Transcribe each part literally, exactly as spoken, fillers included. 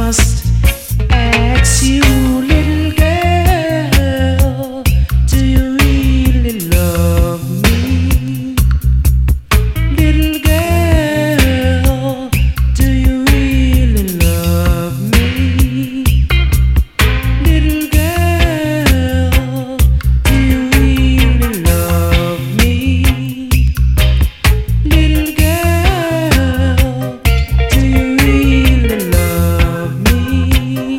must ask you, little girl, do you really love me? Little girl, do you really love me? Little girl, do you really love me? Little girl, do you really love me?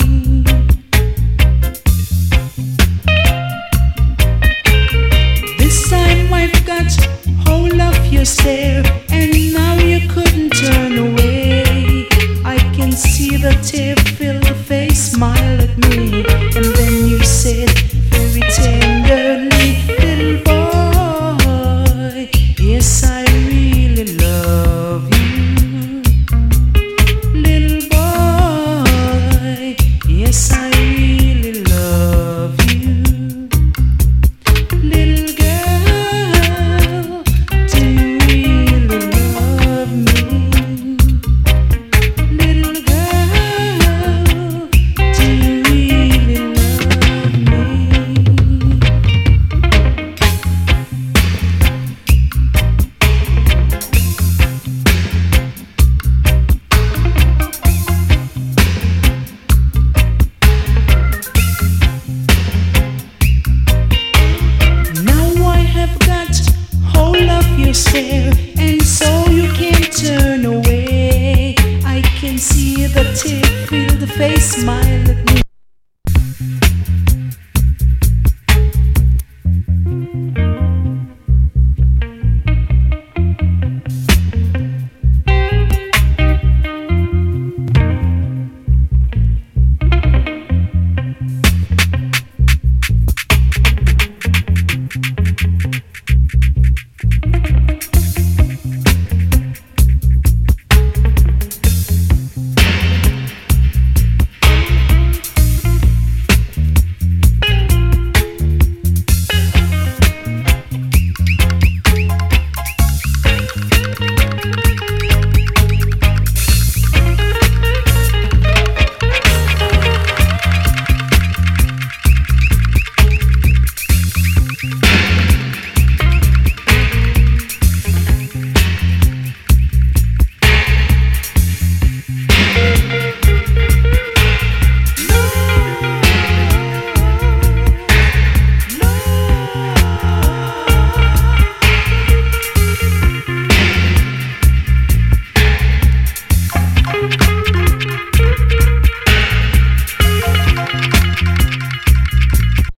This time I've got hold of your stare, and now you couldn't turn away. I can see the tear fill the face, smile at me, and then you said very tenderly, little boy, yes, I really love you. Little boy, yes, I really love you. Little girl, do you really love me? Little girl, do you really love me? Now I have got hold of your stare, and so you can't turn away. I can see the tear fill the face, smile at me.